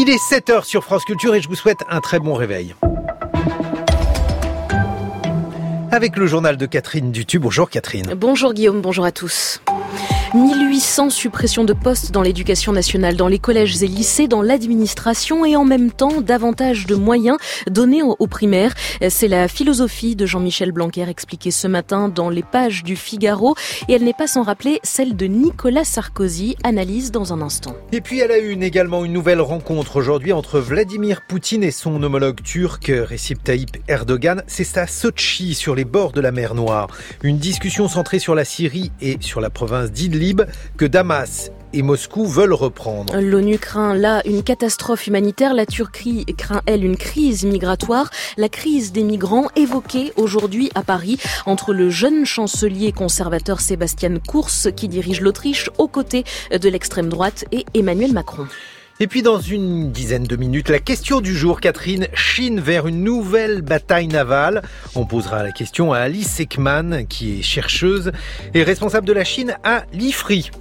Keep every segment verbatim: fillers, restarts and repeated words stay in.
Il est sept heures sur France Culture et je vous souhaite un très bon réveil. Avec le journal de Catherine Dutu. Bonjour Catherine. Bonjour Guillaume, bonjour à tous. mille huit cents suppressions de postes dans l'éducation nationale, dans les collèges et lycées, dans l'administration et en même temps davantage de moyens donnés aux primaires. C'est la philosophie de Jean-Michel Blanquer expliquée ce matin dans les pages du Figaro et elle n'est pas sans rappeler celle de Nicolas Sarkozy. Analyse dans un instant. Et puis elle a eu également une nouvelle rencontre aujourd'hui entre Vladimir Poutine et son homologue turc Recep Tayyip Erdogan. C'est à Sotchi, sur les bords de la mer Noire. Une discussion centrée sur la Syrie et sur la province d'Idlib que Damas et Moscou veulent reprendre. L'ONU craint là une catastrophe humanitaire. La Turquie craint, elle, une crise migratoire. La crise des migrants évoquée aujourd'hui à Paris entre le jeune chancelier conservateur Sebastian Kurz qui dirige l'Autriche aux côtés de l'extrême droite et Emmanuel Macron. Et puis dans une dizaine de minutes, la question du jour, Catherine, Chine vers une nouvelle bataille navale. On posera la question à Alice Ekman, qui est chercheuse et responsable de la Chine à l'I F R I.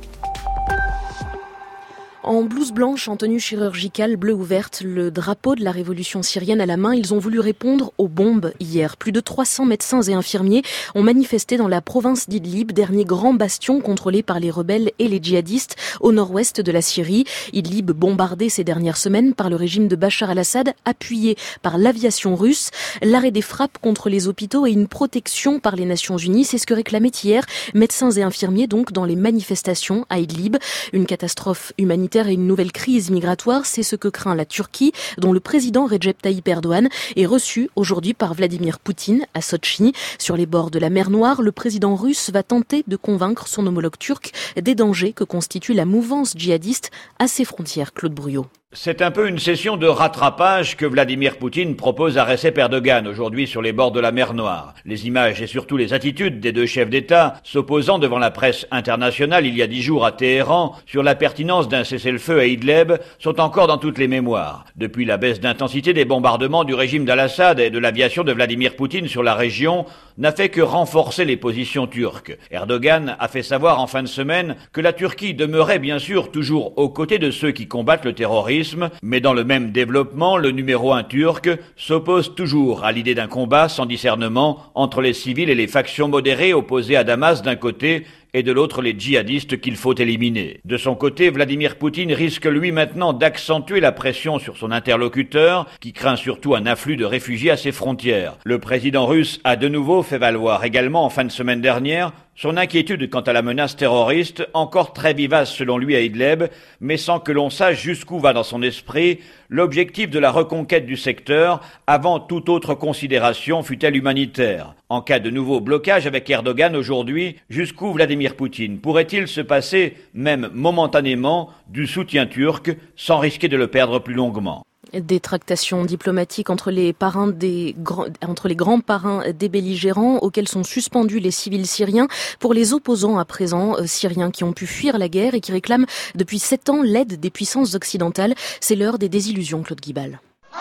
En blouse blanche, en tenue chirurgicale bleu ou verte, le drapeau de la révolution syrienne à la main, ils ont voulu répondre aux bombes hier. Plus de trois cents médecins et infirmiers ont manifesté dans la province d'Idlib, dernier grand bastion contrôlé par les rebelles et les djihadistes au nord-ouest de la Syrie. Idlib bombardé ces dernières semaines par le régime de Bachar al-Assad, appuyé par l'aviation russe. L'arrêt des frappes contre les hôpitaux et une protection par les Nations Unies, c'est ce que réclamaient hier médecins et infirmiers donc dans les manifestations à Idlib. Une catastrophe humanitaire et une nouvelle crise migratoire, c'est ce que craint la Turquie, dont le président Recep Tayyip Erdogan est reçu aujourd'hui par Vladimir Poutine à Sotchi. Sur les bords de la mer Noire, le président russe va tenter de convaincre son homologue turc des dangers que constitue la mouvance djihadiste à ses frontières. Claude Brouillot. C'est un peu une session de rattrapage que Vladimir Poutine propose à Recep Erdogan aujourd'hui sur les bords de la mer Noire. Les images et surtout les attitudes des deux chefs d'État s'opposant devant la presse internationale il y a dix jours à Téhéran sur la pertinence d'un cessez-le-feu à Idlib sont encore dans toutes les mémoires. Depuis la baisse d'intensité des bombardements du régime d'Al-Assad et de l'aviation de Vladimir Poutine sur la région n'a fait que renforcer les positions turques. Erdogan a fait savoir en fin de semaine que la Turquie demeurait bien sûr toujours aux côtés de ceux qui combattent le terrorisme, mais dans le même développement, le numéro un turc s'oppose toujours à l'idée d'un combat sans discernement entre les civils et les factions modérées opposées à Damas d'un côté et de l'autre les djihadistes qu'il faut éliminer. De son côté, Vladimir Poutine risque lui maintenant d'accentuer la pression sur son interlocuteur, qui craint surtout un afflux de réfugiés à ses frontières. Le président russe a de nouveau fait valoir également en fin de semaine dernière son inquiétude quant à la menace terroriste, encore très vivace selon lui à Idlib, mais sans que l'on sache jusqu'où va dans son esprit l'objectif de la reconquête du secteur avant toute autre considération, fût-elle humanitaire. En cas de nouveau blocage avec Erdogan aujourd'hui, jusqu'où Vladimir Poutine pourrait-il se passer, même momentanément, du soutien turc sans risquer de le perdre plus longuement? Des tractations diplomatiques entre les parrains des grands, entre les grands parrains des belligérants auxquels sont suspendus les civils syriens pour les opposants à présent euh, syriens qui ont pu fuir la guerre et qui réclament depuis sept ans l'aide des puissances occidentales. C'est l'heure des désillusions, Claude Guibal.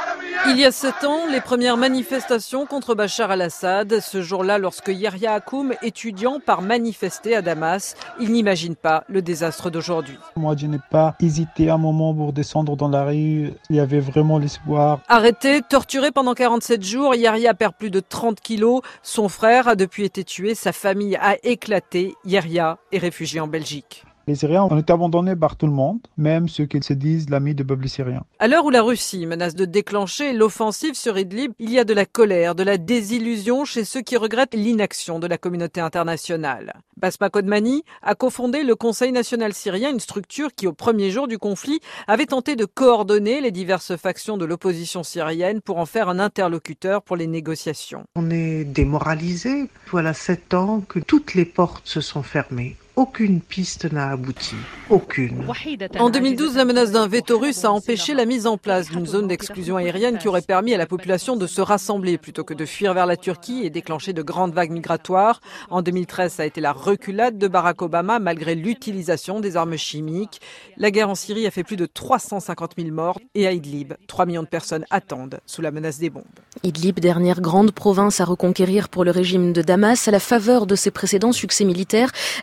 Il y a sept ans, les premières manifestations contre Bachar al-Assad. Ce jour-là, lorsque Yahya Hakoum, étudiant, part manifester à Damas, il n'imagine pas le désastre d'aujourd'hui. Moi, je n'ai pas hésité un moment pour descendre dans la rue. Il y avait vraiment l'espoir. Arrêté, torturé pendant quarante-sept jours, Yahya perd plus de trente kilos. Son frère a depuis été tué, sa famille a éclaté. Yahya est réfugié en Belgique. Les Syriens ont été abandonnés par tout le monde, même ceux qui se disent l'ami du peuple syrien. À l'heure où la Russie menace de déclencher l'offensive sur Idlib, il y a de la colère, de la désillusion chez ceux qui regrettent l'inaction de la communauté internationale. Basma Kodmani a cofondé le Conseil national syrien, une structure qui, au premier jour du conflit, avait tenté de coordonner les diverses factions de l'opposition syrienne pour en faire un interlocuteur pour les négociations. On est démoralisé. Voilà sept ans que toutes les portes se sont fermées. Aucune piste n'a abouti. Aucune. En deux mille douze, la menace d'un veto russe a empêché la mise en place d'une zone d'exclusion aérienne qui aurait permis à la population de se rassembler plutôt que de fuir vers la Turquie et déclencher de grandes vagues migratoires. En deux mille treize, ça a été la reculade de Barack Obama malgré l'utilisation des armes chimiques. La guerre en Syrie a fait plus de trois cent cinquante mille morts et à Idlib, trois millions de personnes attendent sous la menace des bombes. Idlib, dernière grande province à reconquérir pour le régime de Damas, à la faveur de ses précédents succès militaires, Bachar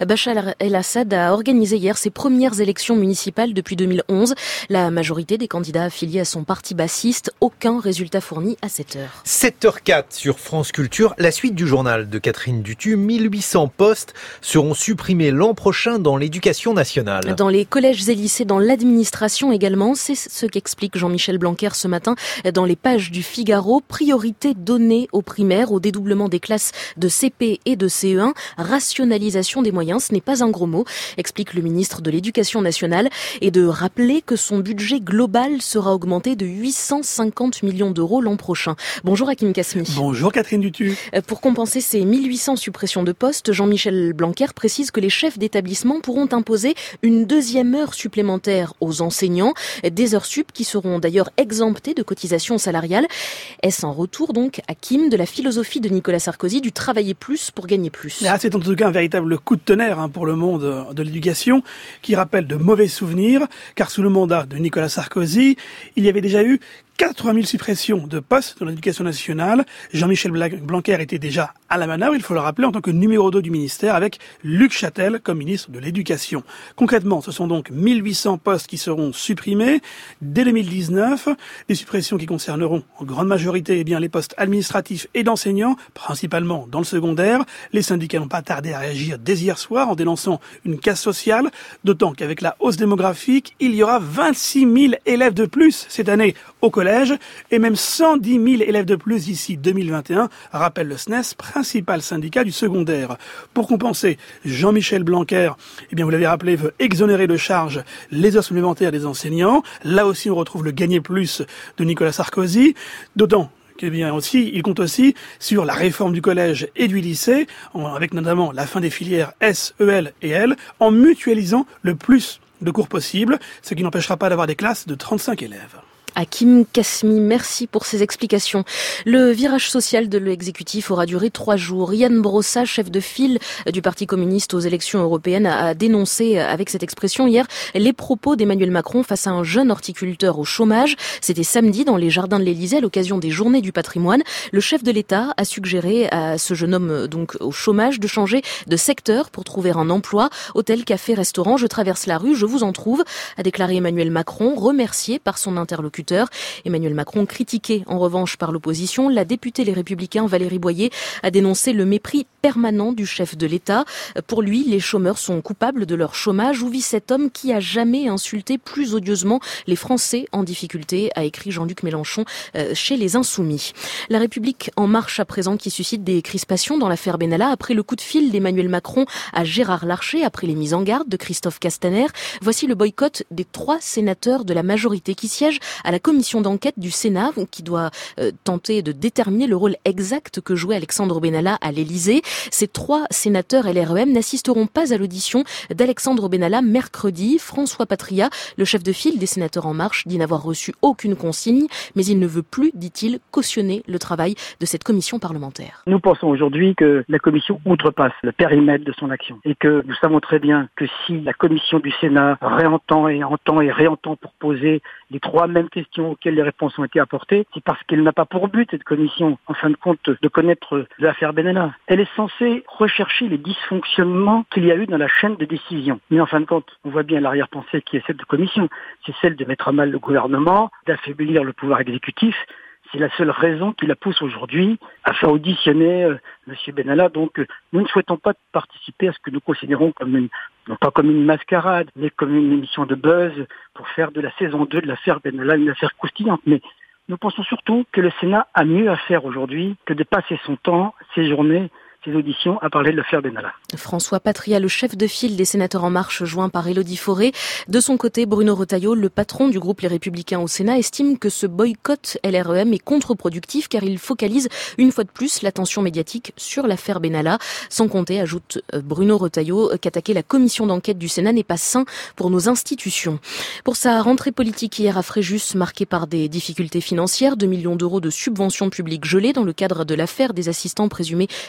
Bachar el-Assad a organisé hier ses premières élections municipales depuis deux mille onze. La majorité des candidats affiliés à son parti bassiste, aucun résultat fourni à sept heures. sept heures quatre sur France Culture, la suite du journal de Catherine Dutu. mille huit cents postes seront supprimés l'an prochain dans l'éducation nationale. Dans les collèges et lycées, dans l'administration également, c'est ce qu'explique Jean-Michel Blanquer ce matin dans les pages du Figaro. Priorité donnée aux primaires, au dédoublement des classes de C P et de C E un. Rationalisation des moyens, ce n'est pas un gros mot, explique le ministre de l'Éducation nationale, et de rappeler que son budget global sera augmenté de huit cent cinquante millions d'euros l'an prochain. Bonjour Hakim Kasmi. Bonjour Catherine Dutu. Pour compenser ces mille huit cents suppressions de postes, Jean-Michel Blanquer précise que les chefs d'établissement pourront imposer une deuxième heure supplémentaire aux enseignants, des heures sup qui seront d'ailleurs exemptées de cotisations salariales. Est-ce en retour donc, Hakim, de la philosophie de Nicolas Sarkozy du travailler plus pour gagner plus? Ah, c'est en tout cas un véritable coup de tonnerre hein, pour le monde de l'éducation qui rappelle de mauvais souvenirs, car sous le mandat de Nicolas Sarkozy, il y avait déjà eu quatre-vingt mille suppressions de postes dans l'éducation nationale. Jean-Michel Blanquer était déjà à la manœuvre, il faut le rappeler, en tant que numéro deux du ministère, avec Luc Châtel comme ministre de l'Éducation. Concrètement, ce sont donc mille huit cents postes qui seront supprimés dès deux mille dix-neuf. Des suppressions qui concerneront en grande majorité eh bien, les postes administratifs et d'enseignants, principalement dans le secondaire. Les syndicats n'ont pas tardé à réagir dès hier soir en dénonçant une casse sociale, d'autant qu'avec la hausse démographique, il y aura vingt-six mille élèves de plus cette année au collège et même cent dix mille élèves de plus d'ici deux mille vingt et un, rappelle le S N E S, principal syndicat du secondaire. Pour compenser, Jean-Michel Blanquer, eh bien vous l'avez rappelé, veut exonérer de charges les heures supplémentaires des enseignants. Là aussi, on retrouve le gagner plus de Nicolas Sarkozy, d'autant Eh bien aussi, il compte aussi sur la réforme du collège et du lycée, avec notamment la fin des filières S, E L et L, en mutualisant le plus de cours possible, ce qui n'empêchera pas d'avoir des classes de trente-cinq élèves. Hakim Kasmi, merci pour ces explications. Le virage social de l'exécutif aura duré trois jours. Yann Brossa, chef de file du Parti communiste aux élections européennes, a dénoncé avec cette expression hier les propos d'Emmanuel Macron face à un jeune horticulteur au chômage. C'était samedi dans les jardins de l'Élysée à l'occasion des Journées du patrimoine. Le chef de l'État a suggéré à ce jeune homme donc au chômage de changer de secteur pour trouver un emploi. Hôtel, café, restaurant, je traverse la rue, je vous en trouve, a déclaré Emmanuel Macron, remercié par son interlocuteur. Emmanuel Macron, critiqué en revanche par l'opposition, la députée Les Républicains Valérie Boyer a dénoncé le mépris permanent du chef de l'État. Pour lui, les chômeurs sont coupables de leur chômage. Où vit cet homme qui a jamais insulté plus odieusement les Français en difficulté, a écrit Jean-Luc Mélenchon chez Les Insoumis. La République en marche à présent qui suscite des crispations dans l'affaire Benalla après le coup de fil d'Emmanuel Macron à Gérard Larcher, après les mises en garde de Christophe Castaner. Voici le boycott des trois sénateurs de la majorité qui siègent à la commission d'enquête du Sénat qui doit euh, tenter de déterminer le rôle exact que jouait Alexandre Benalla à l'Élysée. Ces trois sénateurs L R E M n'assisteront pas à l'audition d'Alexandre Benalla mercredi. François Patria, le chef de file des sénateurs En Marche, dit n'avoir reçu aucune consigne, mais il ne veut plus, dit-il, cautionner le travail de cette commission parlementaire. Nous pensons aujourd'hui que la commission outrepasse le périmètre de son action et que nous savons très bien que si la commission du Sénat réentend et entend et réentend pour poser les trois mêmes questions auxquelles les réponses ont été apportées, c'est parce qu'elle n'a pas pour but, cette commission, en fin de compte, de connaître l'affaire Benalla. Elle est censée rechercher les dysfonctionnements qu'il y a eu dans la chaîne de décision. Mais en fin de compte, on voit bien l'arrière-pensée qui est celle de commission. C'est celle de mettre à mal le gouvernement, d'affaiblir le pouvoir exécutif. C'est la seule raison qui la pousse aujourd'hui à faire auditionner euh, M. Benalla. Donc, euh, nous ne souhaitons pas participer à ce que nous considérons comme une, non pas comme une mascarade, mais comme une émission de buzz pour faire de la saison deux de l'affaire Benalla une affaire croustillante. Mais nous pensons surtout que le Sénat a mieux à faire aujourd'hui que de passer son temps, ses journées, ses auditions à parler de l'affaire Benalla. François Patria, le chef de file des sénateurs En Marche, joint par Élodie Fauré. De son côté, Bruno Retailleau, le patron du groupe Les Républicains au Sénat, estime que ce boycott L R E M est contre-productif car il focalise une fois de plus l'attention médiatique sur l'affaire Benalla. Sans compter, ajoute Bruno Retailleau, qu'attaquer la commission d'enquête du Sénat n'est pas sain pour nos institutions. Pour sa rentrée politique hier à Fréjus, marquée par des difficultés financières, deux millions d'euros de subventions publiques gelées dans le cadre de l'affaire des assistants présumés fictifs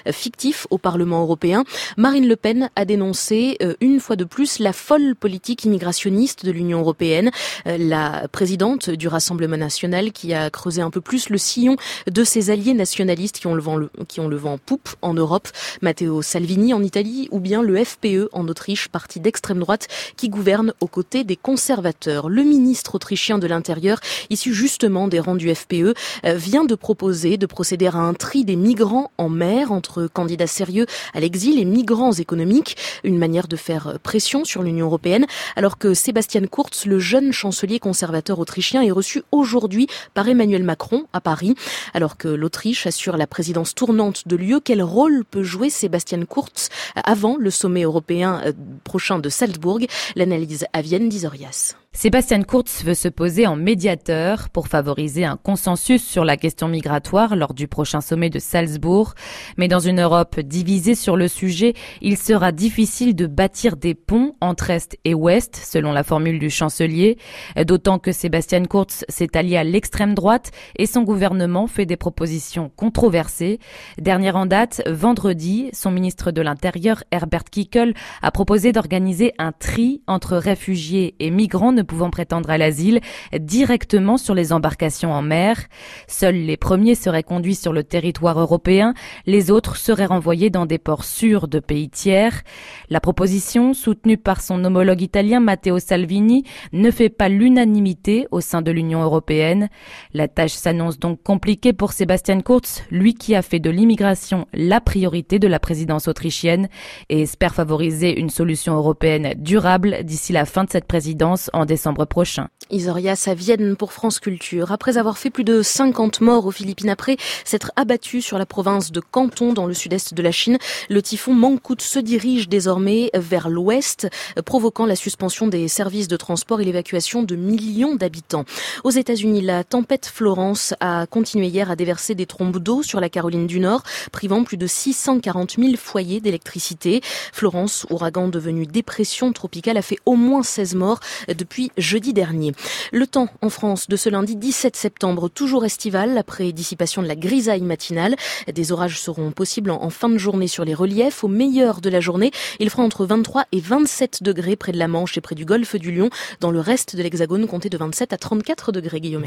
législatif au Parlement européen. Marine Le Pen a dénoncé euh, une fois de plus la folle politique immigrationniste de l'Union européenne. Euh, la présidente du Rassemblement national qui a creusé un peu plus le sillon de ses alliés nationalistes qui ont le vent, le, qui ont le vent en poupe en Europe, Matteo Salvini en Italie ou bien le F P E en Autriche, parti d'extrême droite qui gouverne aux côtés des conservateurs. Le ministre autrichien de l'Intérieur, issu justement des rangs du F P E, euh, vient de proposer de procéder à un tri des migrants en mer entre candidats sérieux à l'exil et migrants économiques, une manière de faire pression sur l'Union européenne, alors que Sebastian Kurz, le jeune chancelier conservateur autrichien, est reçu aujourd'hui par Emmanuel Macron à Paris. Alors que l'Autriche assure la présidence tournante de l'U E, quel rôle peut jouer Sebastian Kurz avant le sommet européen prochain de Salzbourg? L'analyse à Vienne d'Isorias. Sebastian Kurz veut se poser en médiateur pour favoriser un consensus sur la question migratoire lors du prochain sommet de Salzbourg. Mais dans une Europe divisée sur le sujet, il sera difficile de bâtir des ponts entre Est et Ouest, selon la formule du chancelier. D'autant que Sebastian Kurz s'est allié à l'extrême droite et son gouvernement fait des propositions controversées. Dernière en date, vendredi, son ministre de l'Intérieur, Herbert Kickl, a proposé d'organiser un tri entre réfugiés et migrants ne pouvant prétendre à l'asile directement sur les embarcations en mer. Seuls les premiers seraient conduits sur le territoire européen, les autres seraient renvoyés dans des ports sûrs de pays tiers. La proposition, soutenue par son homologue italien Matteo Salvini, ne fait pas l'unanimité au sein de l'Union européenne. La tâche s'annonce donc compliquée pour Sebastian Kurz, lui qui a fait de l'immigration la priorité de la présidence autrichienne et espère favoriser une solution européenne durable d'ici la fin de cette présidence en décembre prochain. Isorias à Vienne pour France Culture. Après avoir fait plus de cinquante morts aux Philippines, après s'être abattu sur la province de Canton dans le sud-est de la Chine, le typhon Mangkhut se dirige désormais vers l'ouest, provoquant la suspension des services de transport et l'évacuation de millions d'habitants. Aux États-Unis, la tempête Florence a continué hier à déverser des trombes d'eau sur la Caroline du Nord, privant plus de six cent quarante mille foyers d'électricité. Florence, ouragan devenu dépression tropicale, a fait au moins seize morts depuis jeudi dernier. Le temps en France de ce lundi dix-sept septembre, toujours estival, après dissipation de la grisaille matinale. Des orages seront possibles en fin de journée sur les reliefs. Au meilleur de la journée, il fera entre vingt-trois et vingt-sept degrés près de la Manche et près du golfe du Lion. Dans le reste de l'Hexagone, comptez de vingt-sept à trente-quatre degrés, Guillaume.